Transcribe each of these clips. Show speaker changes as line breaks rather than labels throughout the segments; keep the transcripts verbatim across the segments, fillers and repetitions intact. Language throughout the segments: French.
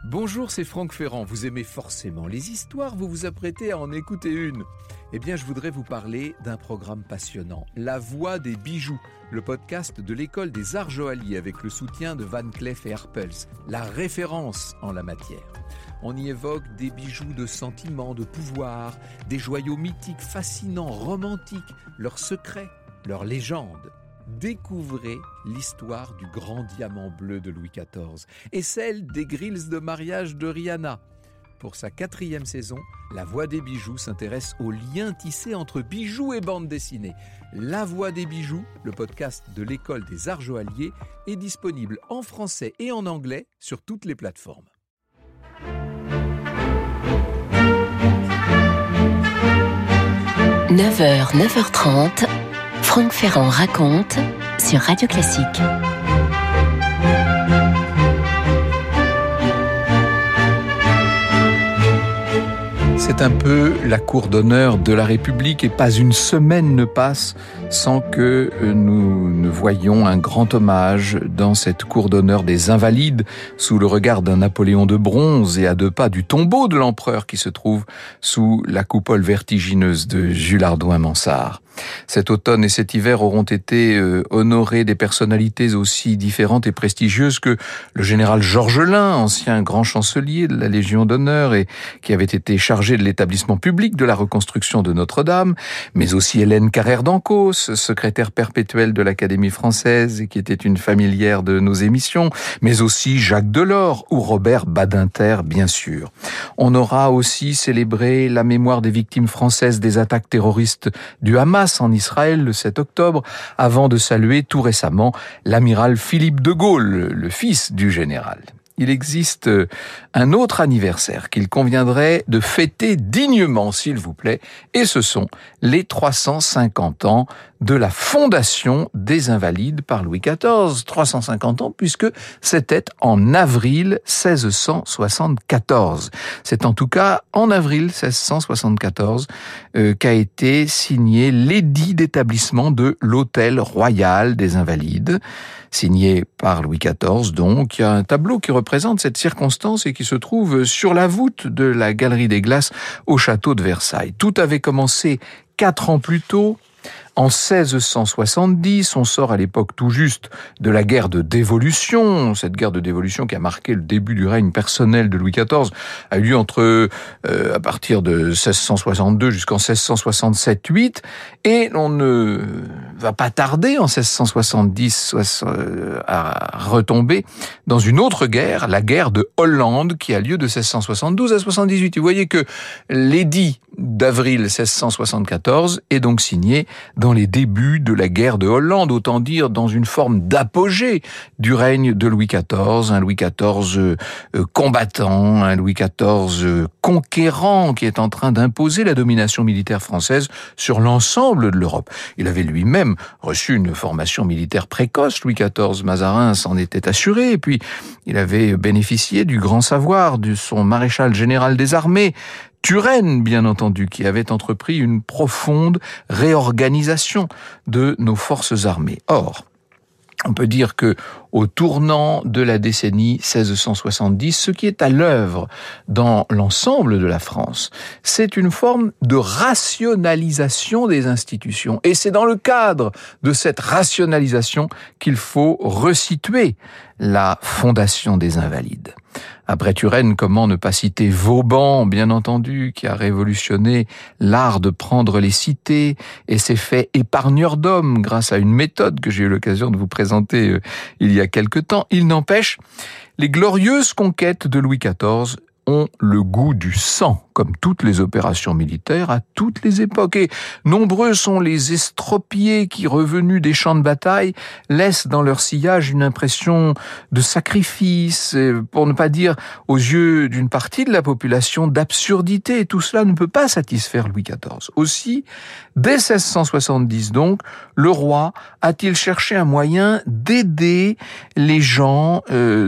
Bonjour, c'est Franck Ferrand. Vous aimez forcément les histoires, vous vous apprêtez à en écouter une. Eh bien, je voudrais vous parler d'un programme passionnant, La Voix des bijoux, le podcast de l'École des Arts Joailliers avec le soutien de Van Cleef et Arpels, la référence en la matière. On y évoque des bijoux de sentiment, de pouvoir, des joyaux mythiques, fascinants, romantiques, leurs secrets, leurs légendes. Découvrez l'histoire du grand diamant bleu de Louis quatorze et celle des grilles de mariage de Rihanna. Pour sa quatrième saison, La Voix des bijoux s'intéresse aux liens tissés entre bijoux et bande dessinée. La Voix des bijoux, le podcast de l'École des Arts Joailliers, est disponible en français et en anglais sur toutes les plateformes.
neuf heures, neuf heures trente, Franck Ferrand raconte sur Radio Classique.
C'est un peu la cour d'honneur de la République et pas une semaine ne passe sans que nous ne voyions un grand hommage dans cette cour d'honneur des Invalides sous le regard d'un Napoléon de bronze et à deux pas du tombeau de l'empereur qui se trouve sous la coupole vertigineuse de Jules Hardouin-Mansart. Cet automne et cet hiver auront été euh, honorés des personnalités aussi différentes et prestigieuses que le général Georges Lain, ancien grand chancelier de la Légion d'honneur et qui avait été chargé de l'établissement public de la reconstruction de Notre-Dame, mais aussi Hélène Carrère d'Ancos, secrétaire perpétuelle de l'Académie française et qui était une familière de nos émissions, mais aussi Jacques Delors ou Robert Badinter, bien sûr. On aura aussi célébré la mémoire des victimes françaises des attaques terroristes du Hamas en Israël le sept octobre, avant de saluer tout récemment l'amiral Philippe de Gaulle, le fils du général. Il existe un autre anniversaire qu'il conviendrait de fêter dignement, s'il vous plaît, et ce sont les trois cent cinquante ans de la fondation des Invalides par Louis quatorze. trois cent cinquante ans puisque c'était en avril seize cent soixante-quatorze. C'est en tout cas en avril seize cent soixante-quatorze euh, qu'a été signé l'édit d'établissement de l'Hôtel Royal des Invalides, signé par Louis quatorze donc. Il y a un tableau qui représente cette circonstance et qui se trouve sur la voûte de la Galerie des Glaces au château de Versailles. Tout avait commencé quatre ans plus tôt. En seize cent soixante-dix, on sort à l'époque tout juste de la guerre de dévolution. Cette guerre de dévolution qui a marqué le début du règne personnel de Louis quatorze a eu lieu entre, euh, à partir de seize cent soixante-deux jusqu'en seize cent soixante-sept huit. Et on ne va pas tarder en seize cent soixante-dix à retomber dans une autre guerre, la guerre de Hollande qui a lieu de seize cent soixante-douze à soixante-dix-huit. Vous voyez que l'édit d'avril seize cent soixante-quatorze est donc signé dans les débuts de la guerre de Hollande, autant dire dans une forme d'apogée du règne de Louis quatorze, un Louis quatorze euh, combattant, un Louis quatorze euh, conquérant qui est en train d'imposer la domination militaire française sur l'ensemble de l'Europe. Il avait lui-même reçu une formation militaire précoce, Louis quatorze, Mazarin s'en était assuré, et puis il avait bénéficié du grand savoir de son maréchal général des armées, Turenne, bien entendu, qui avait entrepris une profonde réorganisation de nos forces armées. Or, on peut dire que au tournant de la décennie seize cent soixante-dix, ce qui est à l'œuvre dans l'ensemble de la France, c'est une forme de rationalisation des institutions. Et c'est dans le cadre de cette rationalisation qu'il faut resituer la fondation des Invalides. Après Turenne, comment ne pas citer Vauban, bien entendu, qui a révolutionné l'art de prendre les cités et s'est fait épargneur d'hommes grâce à une méthode que j'ai eu l'occasion de vous présenter euh, il y a quelque temps. Il n'empêche, les glorieuses conquêtes de Louis quatorze ont le goût du sang, comme toutes les opérations militaires à toutes les époques. Et nombreux sont les estropiés qui, revenus des champs de bataille, laissent dans leur sillage une impression de sacrifice, pour ne pas dire, aux yeux d'une partie de la population, d'absurdité. Et tout cela ne peut pas satisfaire Louis quatorze. Aussi, dès seize cent soixante-dix donc, le roi a-t-il cherché un moyen d'aider les gens euh,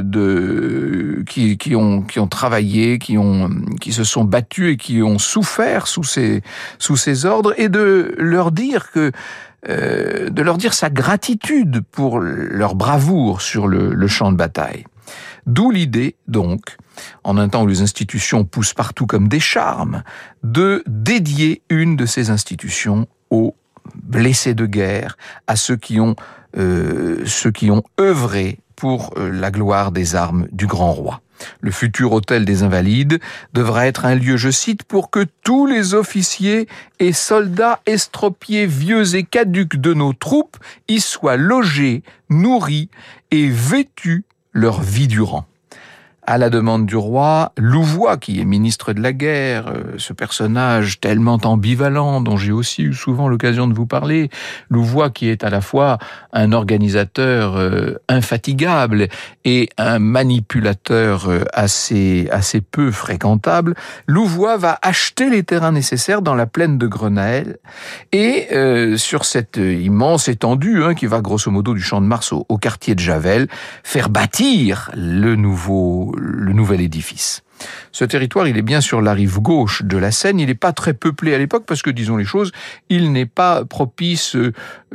de qui, qui ont qui ont travaillé, qui ont qui se sont battus et qui ont souffert sous ses sous ses ordres, et de leur dire que euh, de leur dire sa gratitude pour leur bravoure sur le, le champ de bataille. D'où l'idée, donc, en un temps où les institutions poussent partout comme des charmes, de dédier une de ces institutions aux blessés de guerre, à ceux qui ont, euh, ceux qui ont œuvré pour euh, la gloire des armes du grand roi. Le futur hôtel des Invalides devra être un lieu, je cite, pour que tous les officiers et soldats estropiés, vieux et caducs de nos troupes y soient logés, nourris et vêtus leur vie durant. À la demande du roi, Louvois, qui est ministre de la guerre, ce personnage tellement ambivalent dont j'ai aussi eu souvent l'occasion de vous parler, Louvois qui est à la fois un organisateur infatigable et un manipulateur assez, assez peu fréquentable, Louvois va acheter les terrains nécessaires dans la plaine de Grenelle et euh, sur cette immense étendue hein, qui va grosso modo du Champ de Mars au, au quartier de Javel, faire bâtir le nouveau le nouvel édifice. Ce territoire, il est bien sur la rive gauche de la Seine, il n'est pas très peuplé à l'époque parce que, disons les choses, il n'est pas propice euh,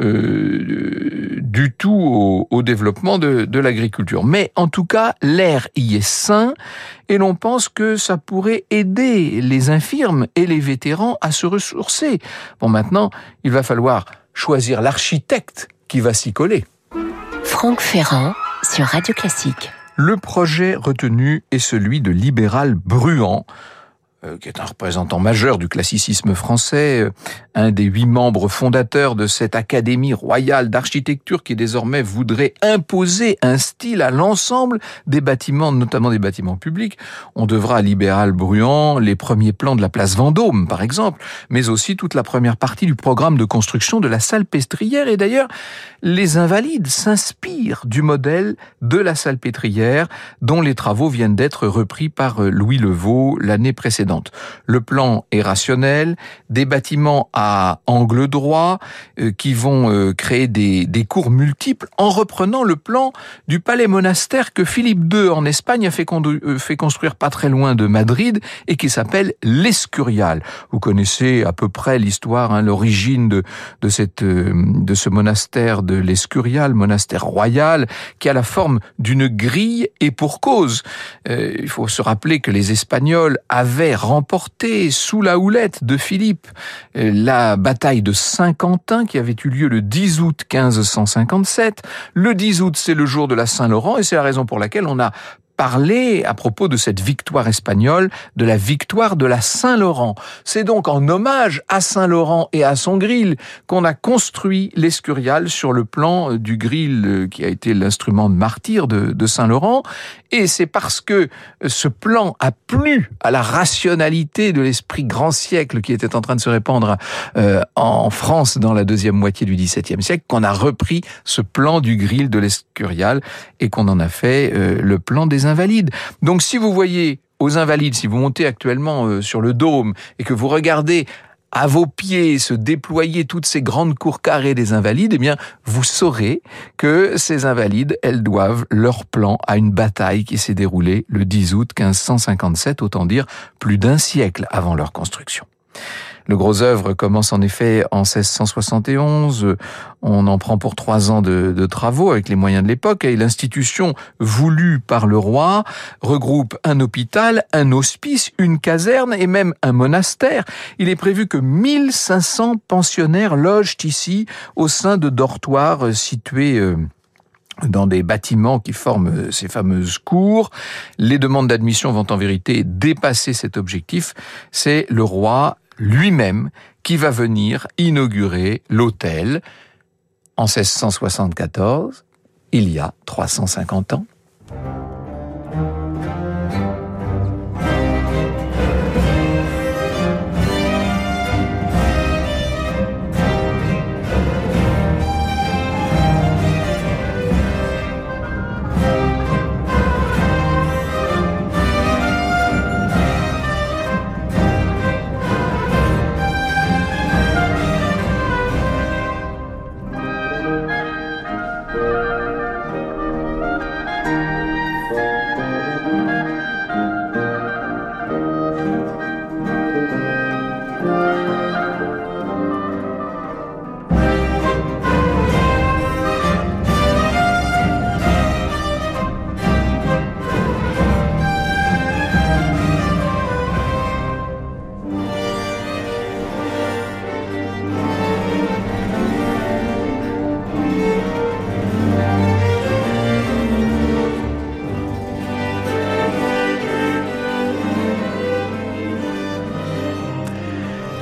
du tout au, au développement de, de l'agriculture. Mais en tout cas, l'air y est sain et l'on pense que ça pourrait aider les infirmes et les vétérans à se ressourcer. Bon, maintenant, il va falloir choisir l'architecte qui va s'y coller.
Franck Ferrand sur Radio Classique.
Le projet retenu est celui de Libéral Bruant, euh, qui est un représentant majeur du classicisme français, euh, un des huit membres fondateurs de cette Académie royale d'architecture qui désormais voudrait imposer un style à l'ensemble des bâtiments, notamment des bâtiments publics. On devra à Libéral Bruant les premiers plans de la place Vendôme, par exemple, mais aussi toute la première partie du programme de construction de la Salpêtrière. Et d'ailleurs, les Invalides s'inspirent du modèle de la Salpêtrière, dont les travaux viennent d'être repris par Louis Levaux l'année précédente. Le plan est rationnel, des bâtiments à angle droit euh, qui vont euh, créer des, des cours multiples en reprenant le plan du palais monastère que Philippe deux en Espagne a fait, condu- euh, fait construire pas très loin de Madrid et qui s'appelle l'Escurial. Vous connaissez à peu près l'histoire, hein, l'origine de, de, cette, euh, de ce monastère de l'Escurial, monastère royal, qui a la forme d'une grille et pour cause. Euh, il faut se rappeler que les Espagnols avaient remporté sous la houlette de Philippe la bataille de Saint-Quentin qui avait eu lieu le dix août quinze cent cinquante-sept. Le dix août, c'est le jour de la Saint-Laurent et c'est la raison pour laquelle on a parler à propos de cette victoire espagnole, de la victoire de la Saint-Laurent. C'est donc en hommage à Saint-Laurent et à son grill qu'on a construit l'Escurial sur le plan du grill qui a été l'instrument de martyr de, de Saint-Laurent. Et c'est parce que ce plan a plu à la rationalité de l'esprit grand siècle qui était en train de se répandre euh, en France dans la deuxième moitié du dix-septième siècle qu'on a repris ce plan du grill de l'Escurial et qu'on en a fait euh, le plan des Invalides. Donc si vous voyez aux Invalides, si vous montez actuellement euh, sur le dôme et que vous regardez à vos pieds se déployer toutes ces grandes cours carrées des Invalides, eh bien, vous saurez que ces Invalides, elles doivent leur plan à une bataille qui s'est déroulée le dix août quinze cent cinquante-sept, autant dire plus d'un siècle avant leur construction. Le gros œuvre commence en effet en seize cent soixante et onze. On en prend pour trois ans de, de travaux avec les moyens de l'époque et l'institution voulue par le roi regroupe un hôpital, un hospice, une caserne et même un monastère. Il est prévu que mille cinq cents pensionnaires logent ici au sein de dortoirs situés dans des bâtiments qui forment ces fameuses cours. Les demandes d'admission vont en vérité dépasser cet objectif. C'est le roi lui-même qui va venir inaugurer l'hôtel en seize cent soixante-quatorze, il y a trois cent cinquante ans.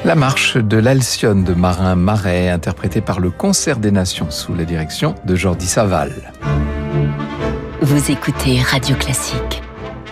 La marche de l'Alcyone de Marin Marais, interprétée par le Concert des Nations sous la direction de Jordi Savall.
Vous écoutez Radio Classique.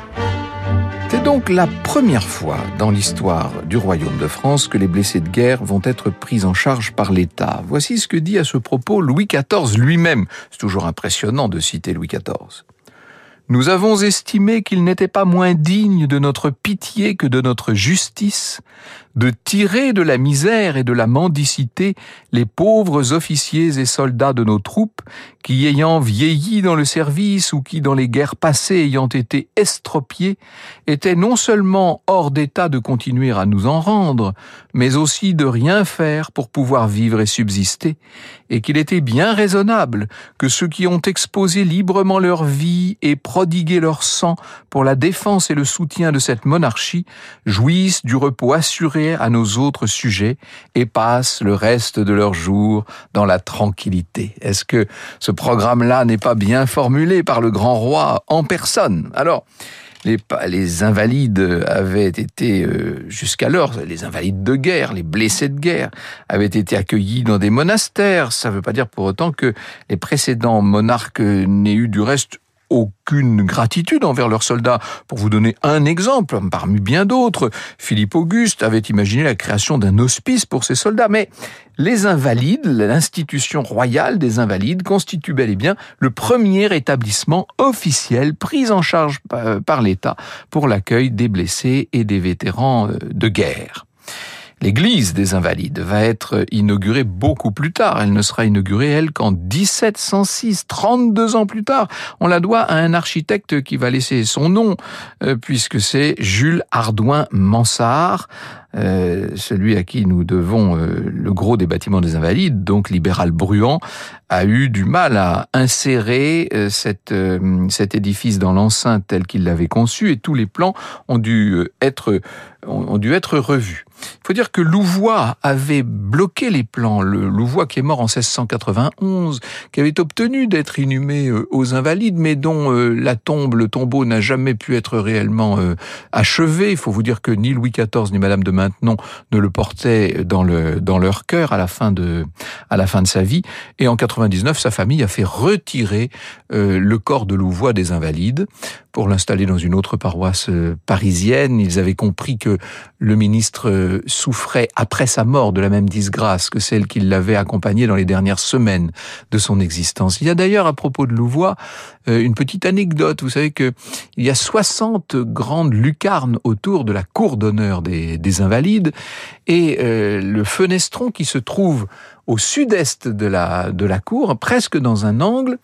C'est donc la première fois dans l'histoire du Royaume de France que les blessés de guerre vont être pris en charge par l'État. Voici ce que dit à ce propos Louis quatorze lui-même. C'est toujours impressionnant de citer Louis quatorze. Nous avons estimé qu'il n'était pas moins digne de notre pitié que de notre justice de tirer de la misère et de la mendicité les pauvres officiers et soldats de nos troupes qui, ayant vieilli dans le service ou qui, dans les guerres passées, ayant été estropiés, étaient non seulement hors d'état de continuer à nous en rendre, mais aussi de rien faire pour pouvoir vivre et subsister, et qu'il était bien raisonnable que ceux qui ont exposé librement leur vie et prodigué leur sang pour la défense et le soutien de cette monarchie jouissent du repos assuré à nos autres sujets et passent le reste de leurs jours dans la tranquillité. Est-ce que ce programme-là n'est pas bien formulé par le grand roi en personne? Alors, les, les invalides avaient été, euh, jusqu'alors, les invalides de guerre, les blessés de guerre, avaient été accueillis dans des monastères. Ça ne veut pas dire pour autant que les précédents monarques n'aient eu du reste aucune gratitude envers leurs soldats. Pour vous donner un exemple, parmi bien d'autres, Philippe Auguste avait imaginé la création d'un hospice pour ses soldats, mais les Invalides, l'institution royale des Invalides, constitue bel et bien le premier établissement officiel pris en charge par l'État pour l'accueil des blessés et des vétérans de guerre. L'église des Invalides va être inaugurée beaucoup plus tard. Elle ne sera inaugurée, elle, qu'en dix-sept cent six, trente-deux ans plus tard. On la doit à un architecte qui va laisser son nom, euh, puisque c'est Jules Hardouin Mansart, euh, celui à qui nous devons euh, le gros des bâtiments des Invalides, donc libéral Bruant, a eu du mal à insérer euh, cette, euh, cet édifice dans l'enceinte tel qu'il l'avait conçu, et tous les plans ont dû être, ont dû être revus. Il faut dire que Louvois avait bloqué les plans. Le Louvois qui est mort en seize cent quatre-vingt-onze, qui avait obtenu d'être inhumé aux Invalides, mais dont la tombe, le tombeau n'a jamais pu être réellement achevé. Il faut vous dire que ni Louis quatorze ni Madame de Maintenon ne le portaient dans le dans leur cœur à la fin de à la fin de sa vie. Et en quatre-vingt-dix-neuf, sa famille a fait retirer euh, le corps de Louvois des Invalides pour l'installer dans une autre paroisse parisienne. Ils avaient compris que le ministre souffrait après sa mort de la même disgrâce que celle qui l'avait accompagné dans les dernières semaines de son existence. Il y a d'ailleurs, à propos de Louvois, une petite anecdote. Vous savez que il y a soixante grandes lucarnes autour de la cour d'honneur des, des Invalides, et euh, le fenestron qui se trouve au sud-est de la, de la cour, presque dans un angle,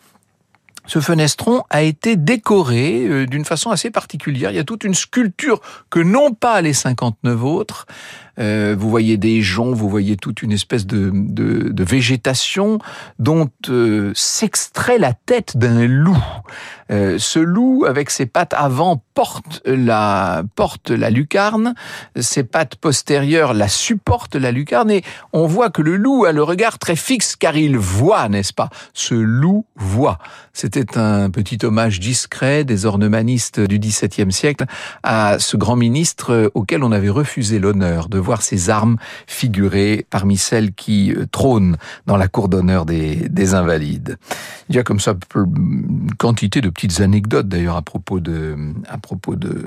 ce fenestron a été décoré euh, d'une façon assez particulière. Il y a toute une sculpture que n'ont pas les cinquante-neuf autres. Euh, vous voyez des joncs, vous voyez toute une espèce de, de, de végétation dont euh, s'extrait la tête d'un loup. Euh, ce loup, avec ses pattes avant, porte la, porte la lucarne, ses pattes postérieures la supportent la lucarne, et on voit que le loup a le regard très fixe, car il voit, n'est-ce pas? Ce loup voit. C'était un petit hommage discret des ornemanistes du dix-septième siècle à ce grand ministre auquel on avait refusé l'honneur de voir ses armes figurées parmi celles qui trônent dans la cour d'honneur des, des Invalides. Il y a comme ça une quantité de petites anecdotes d'ailleurs à propos de, à propos de,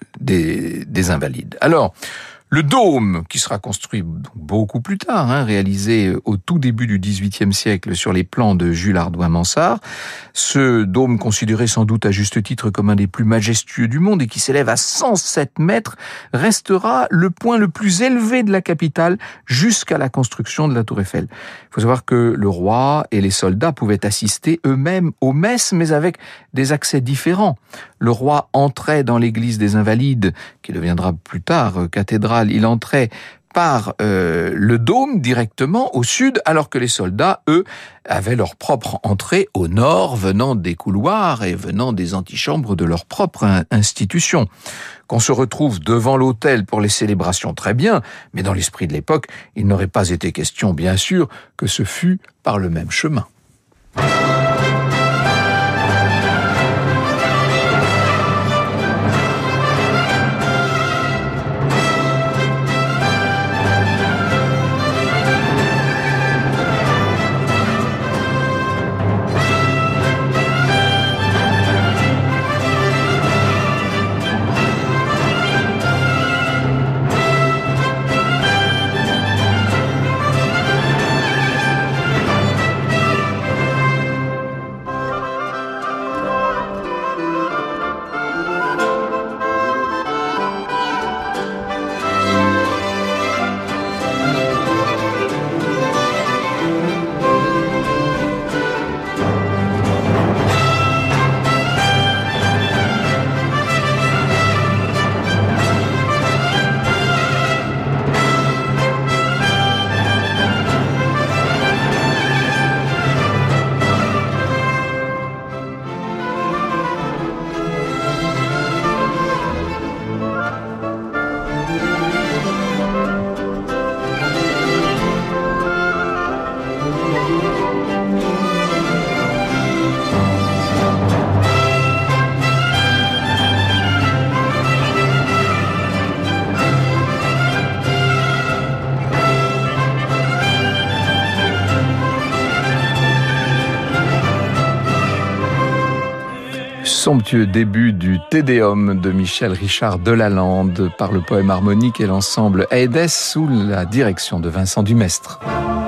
des, des Invalides. Alors, le dôme, qui sera construit beaucoup plus tard, hein, réalisé au tout début du dix-huitième siècle sur les plans de Jules Hardouin Mansart, ce dôme considéré sans doute à juste titre comme un des plus majestueux du monde et qui s'élève à cent sept mètres, restera le point le plus élevé de la capitale jusqu'à la construction de la Tour Eiffel. Il faut savoir que le roi et les soldats pouvaient assister eux-mêmes aux messes, mais avec des accès différents. Le roi entrait dans l'église des Invalides, qui deviendra plus tard cathédrale. Il entrait par euh, le dôme directement au sud, alors que les soldats, eux, avaient leur propre entrée au nord, venant des couloirs et venant des antichambres de leur propre institution. Qu'on se retrouve devant l'autel pour les célébrations, très bien, mais dans l'esprit de l'époque, il n'aurait pas été question, bien sûr, que ce fût par le même chemin. Somptueux début du Te Deum de Michel Richard Delalande par le poème harmonique et l'ensemble Aedes sous la direction de Vincent Dumestre.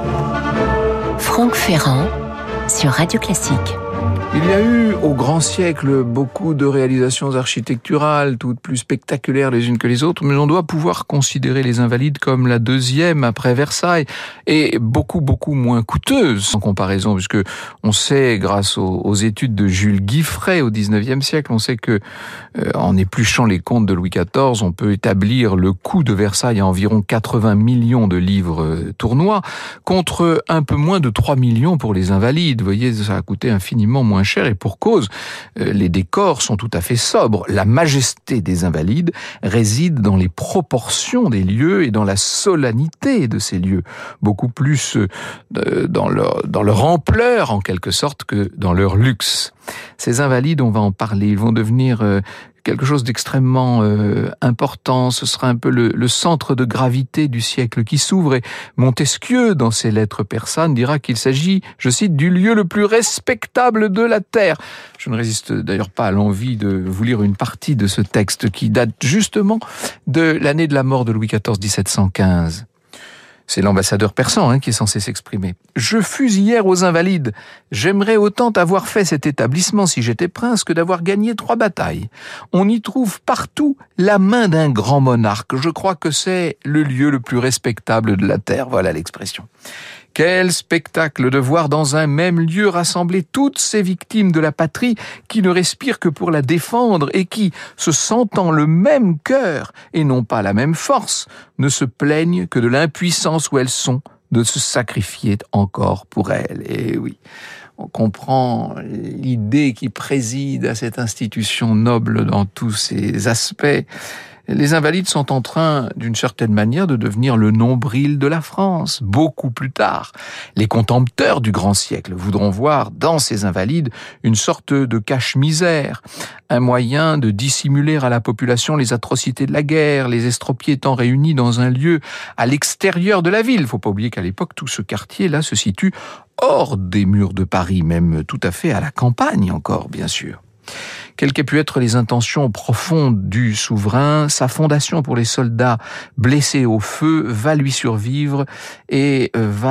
Franck Ferrand sur Radio Classique.
Il y a eu au grand siècle beaucoup de réalisations architecturales, toutes plus spectaculaires les unes que les autres, mais on doit pouvoir considérer les Invalides comme la deuxième après Versailles et beaucoup beaucoup moins coûteuse en comparaison, puisque on sait grâce aux, aux études de Jules Guiffret au dix-neuvième siècle, on sait que euh, en épluchant les comptes de Louis quatorze, on peut établir le coût de Versailles à environ quatre-vingts millions de livres euh, tournois contre un peu moins de trois millions pour les Invalides. Vous voyez, ça a coûté infiniment moins cher et pour cause, les décors sont tout à fait sobres. La majesté des Invalides réside dans les proportions des lieux et dans la solennité de ces lieux, beaucoup plus dans leur, dans leur ampleur en quelque sorte que dans leur luxe. Ces Invalides, on va en parler, ils vont devenir quelque chose d'extrêmement euh, important. Ce sera un peu le, le centre de gravité du siècle qui s'ouvre. Et Montesquieu, dans ses lettres persanes, dira qu'il s'agit, je cite, du lieu le plus respectable de la terre. Je ne résiste d'ailleurs pas à l'envie de vous lire une partie de ce texte qui date justement de l'année de la mort de Louis quatorze, dix-sept cent quinze. C'est l'ambassadeur persan hein, qui est censé s'exprimer. « Je fus hier aux Invalides. J'aimerais autant avoir fait cet établissement si j'étais prince que d'avoir gagné trois batailles. On y trouve partout la main d'un grand monarque. Je crois que c'est le lieu le plus respectable de la terre. » Voilà l'expression. Quel spectacle de voir dans un même lieu rassembler toutes ces victimes de la patrie qui ne respirent que pour la défendre et qui, se sentant le même cœur et non pas la même force, ne se plaignent que de l'impuissance où elles sont de se sacrifier encore pour elles. Et oui, on comprend l'idée qui préside à cette institution noble dans tous ses aspects. Les Invalides sont en train, d'une certaine manière, de devenir le nombril de la France, beaucoup plus tard. Les contempteurs du grand siècle voudront voir dans ces Invalides une sorte de cache-misère, un moyen de dissimuler à la population les atrocités de la guerre, les estropiés étant réunis dans un lieu à l'extérieur de la ville. Il ne faut pas oublier qu'à l'époque, tout ce quartier-là se situe hors des murs de Paris, même tout à fait à la campagne encore, bien sûr. Quelles qu'aient pu être les intentions profondes du souverain, sa fondation pour les soldats blessés au feu va lui survivre et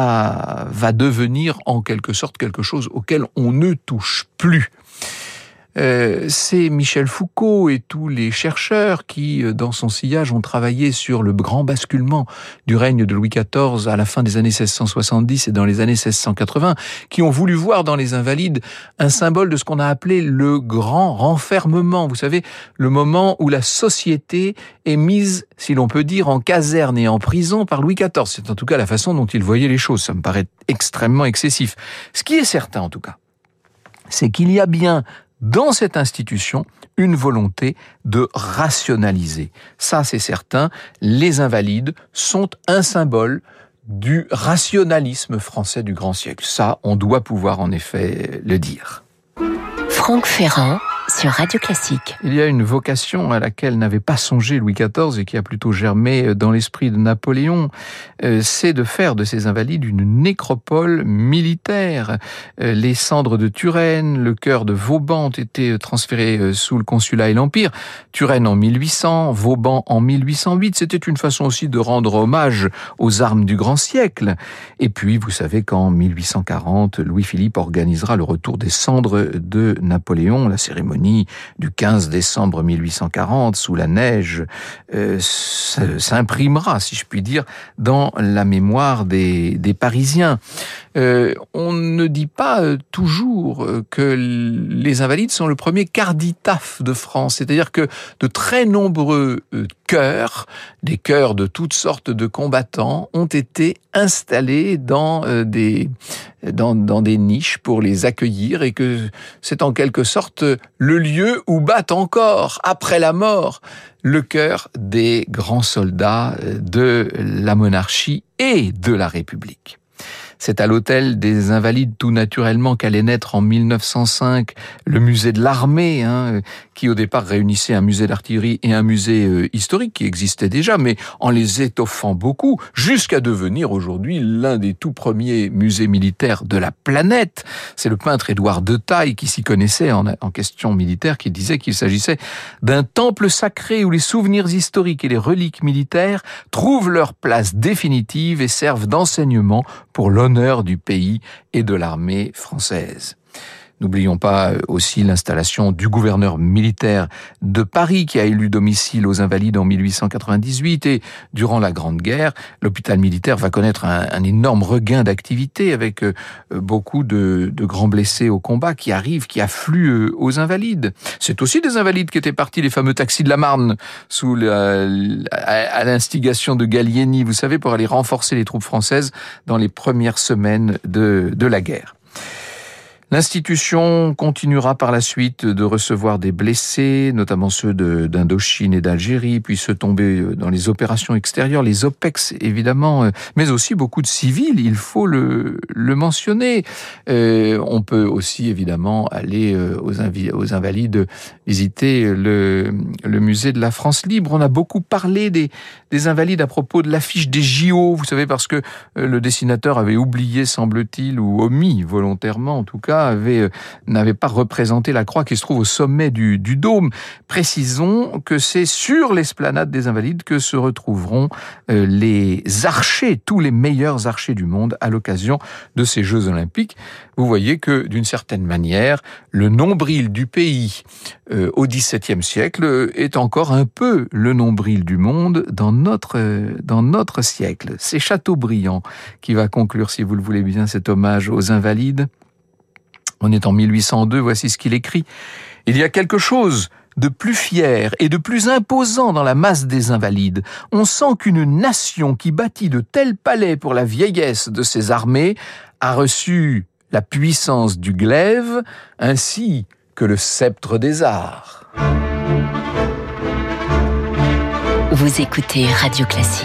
va, va devenir en quelque sorte quelque chose auquel on ne touche plus. Euh, c'est Michel Foucault et tous les chercheurs qui, dans son sillage, ont travaillé sur le grand basculement du règne de Louis quatorze à la fin des années seize cent soixante-dix et dans les années seize cent quatre-vingts, qui ont voulu voir dans les Invalides un symbole de ce qu'on a appelé le grand renfermement. Vous savez, le moment où la société est mise, si l'on peut dire, en caserne et en prison par Louis quatorze. C'est en tout cas la façon dont il voyait les choses. Ça me paraît extrêmement excessif. Ce qui est certain, en tout cas, c'est qu'il y a bien dans cette institution, une volonté de rationaliser. Ça, c'est certain, les Invalides sont un symbole du rationalisme français du grand siècle. Ça, on doit pouvoir en effet le dire.
Franck Ferrand sur Radio Classique.
Il y a une vocation à laquelle n'avait pas songé Louis quatorze et qui a plutôt germé dans l'esprit de Napoléon, c'est de faire de ces Invalides une nécropole militaire. Les cendres de Turenne, le cœur de Vauban ont été transférés sous le consulat et l'Empire. Turenne en mille huit cents, Vauban en mille huit cent huit. C'était une façon aussi de rendre hommage aux armes du grand siècle. Et puis, vous savez qu'en mille huit cent quarante, Louis-Philippe organisera le retour des cendres de Napoléon, la cérémonie du quinze décembre mille huit cent quarante, sous la neige, euh, s'imprimera, si je puis dire, dans la mémoire des, des Parisiens. Euh, on ne dit pas euh, toujours que les Invalides sont le premier carditaphe de France, c'est-à-dire que de très nombreux euh, chœurs, des chœurs de toutes sortes de combattants, ont été installés dans euh, des dans, dans des niches pour les accueillir et que c'est en quelque sorte le lieu où battent encore, après la mort, le cœur des grands soldats de la monarchie et de la République. C'est à l'hôtel des Invalides tout naturellement qu'allait naître en mille neuf cent cinq le musée de l'armée, hein, qui au départ réunissait un musée d'artillerie et un musée euh, historique qui existait déjà, mais en les étoffant beaucoup, jusqu'à devenir aujourd'hui l'un des tout premiers musées militaires de la planète. C'est le peintre Édouard de Taille qui s'y connaissait en, en question militaire, qui disait qu'il s'agissait d'un temple sacré où les souvenirs historiques et les reliques militaires trouvent leur place définitive et servent d'enseignement pour l'honneur du pays et de l'armée française. N'oublions pas aussi l'installation du gouverneur militaire de Paris qui a élu domicile aux Invalides en mille huit cent quatre-vingt-dix-huit, et durant la Grande Guerre, l'hôpital militaire va connaître un, un énorme regain d'activité avec euh, beaucoup de, de grands blessés au combat qui arrivent, qui affluent euh, aux Invalides. C'est aussi des Invalides qui étaient partis, les fameux taxis de la Marne, sous la, à, à l'instigation de Gallieni, vous savez, pour aller renforcer les troupes françaises dans les premières semaines de, de la guerre. L'institution continuera par la suite de recevoir des blessés, notamment ceux de, d'Indochine et d'Algérie, puis ceux tombés dans les opérations extérieures, les O P E X évidemment, mais aussi beaucoup de civils, il faut le, le mentionner. Euh, on peut aussi évidemment aller aux, invi- aux Invalides visiter le, le musée de la France libre. On a beaucoup parlé des, des Invalides à propos de l'affiche des J O, vous savez, parce que le dessinateur avait oublié, semble-t-il, ou omis volontairement en tout cas, Avait, n'avait pas représenté la croix qui se trouve au sommet du, du dôme. Précisons que c'est sur l'esplanade des Invalides que se retrouveront euh, les archers, tous les meilleurs archers du monde à l'occasion de ces Jeux Olympiques. Vous voyez que, d'une certaine manière, le nombril du pays euh, au dix-septième siècle est encore un peu le nombril du monde dans notre, euh, dans notre siècle. C'est Chateaubriand qui va conclure, si vous le voulez bien, cet hommage aux Invalides. On est en mille huit cent deux, voici ce qu'il écrit. « Il y a quelque chose de plus fier et de plus imposant dans la masse des Invalides. On sent qu'une nation qui bâtit de tels palais pour la vieillesse de ses armées a reçu la puissance du glaive ainsi que le sceptre des arts. »
Vous écoutez Radio Classique.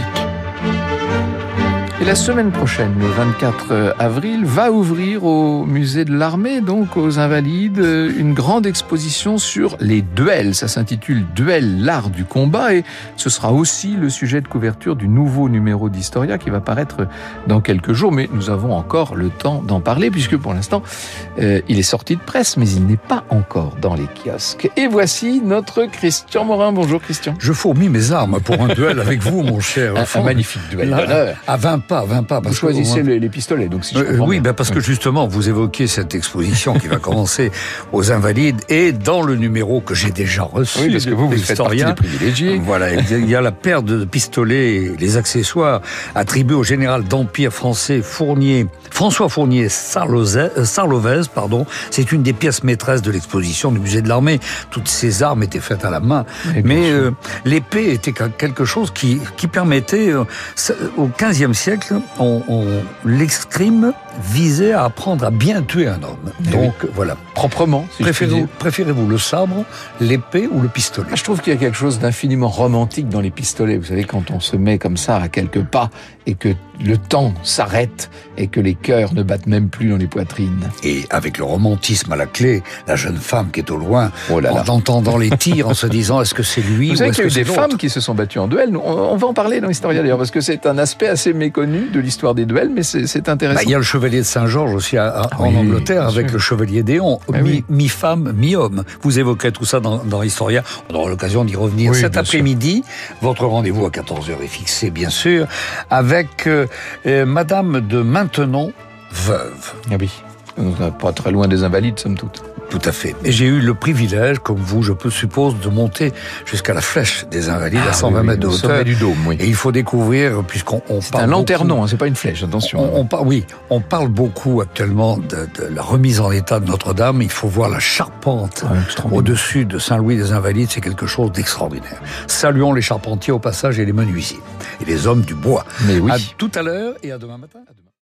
Et la semaine prochaine, le vingt-quatre avril, va ouvrir au musée de l'armée, donc aux Invalides, une grande exposition sur les duels. Ça s'intitule « Duel, l'art du combat » et ce sera aussi le sujet de couverture du nouveau numéro d'Historia qui va paraître dans quelques jours. Mais nous avons encore le temps d'en parler puisque pour l'instant, euh, il est sorti de presse, mais il n'est pas encore dans les kiosques. Et voici notre Christian Morin. Bonjour Christian.
Je fourmille mes armes pour un duel avec vous, mon cher.
Un, un magnifique duel d'honneur.
À vingt pas, vingt pas.
Vous choisissez moins... les pistolets, donc si je comprends
euh, Oui,
bien.
Ben parce que justement, vous évoquez cette exposition qui va commencer aux Invalides et dans le numéro que j'ai déjà reçu.
Oui, parce que vous, vous faites partie des privilégiés.
Voilà, il y a la paire de pistolets et les accessoires attribués au général d'Empire français Fournier, François Fournier Sarlovez, pardon. C'est une des pièces maîtresses de l'exposition du musée de l'armée. Toutes ces armes étaient faites à la main. Et mais euh, l'épée était quelque chose qui, qui permettait, euh, au quinzième siècle, on, on, l'escrime visait à apprendre à bien tuer un homme.
Et
donc
oui.
voilà.
Proprement, si
Préférez-vous, préférez-vous le sabre, l'épée ou le pistolet?
Je trouve qu'il y a quelque chose d'infiniment romantique dans les pistolets. Vous savez, quand on se met comme ça à quelques pas et que le temps s'arrête et que les cœurs ne battent même plus dans les poitrines.
Et avec le romantisme à la clé, la jeune femme qui est au loin,
oh là là.
en entendant les tirs, en se disant est-ce que c'est lui
Vous
ou
savez
est-ce
qu'il y a
que
eu
c'est
des
l'autre?
femmes qui se sont battues en duel. On, on va en parler dans l'Historia d'ailleurs, parce que c'est un aspect assez méconnu de l'histoire des duels, mais c'est, c'est intéressant.
Bah, il y a le chevalier de Saint-Georges aussi à, à,
oui,
en Angleterre, avec
sûr.
le chevalier d'Éon,
Ah,
mi,
oui.
mi-femme, mi-homme. Vous évoquez tout ça dans, dans Historia. On aura l'occasion d'y revenir
Oui,
cet
bien
après-midi. Votre rendez-vous à quatorze heures est fixé, bien sûr, avec euh, euh, Madame de Maintenon, veuve.
Ah oui, on n'est pas très loin des Invalides, somme toute.
Tout à fait. Et j'ai eu le privilège, comme vous, je peux suppose, de monter jusqu'à la flèche des Invalides,
Ah,
à cent vingt
oui,
mètres de
le
hauteur.
sommet du dôme, oui.
Et il faut découvrir, puisqu'on on
C'est
parle
un lanternon,
beaucoup,
hein, c'est pas une flèche, attention.
On, on par, oui, on parle beaucoup actuellement de, de la remise en état de Notre-Dame. Il faut voir la charpente
Ouais,
au-dessus de Saint-Louis des Invalides. C'est quelque chose d'extraordinaire. Saluons les charpentiers au passage et les menuisiers. Et les hommes du bois.
Mais oui.
À tout à l'heure et à demain matin.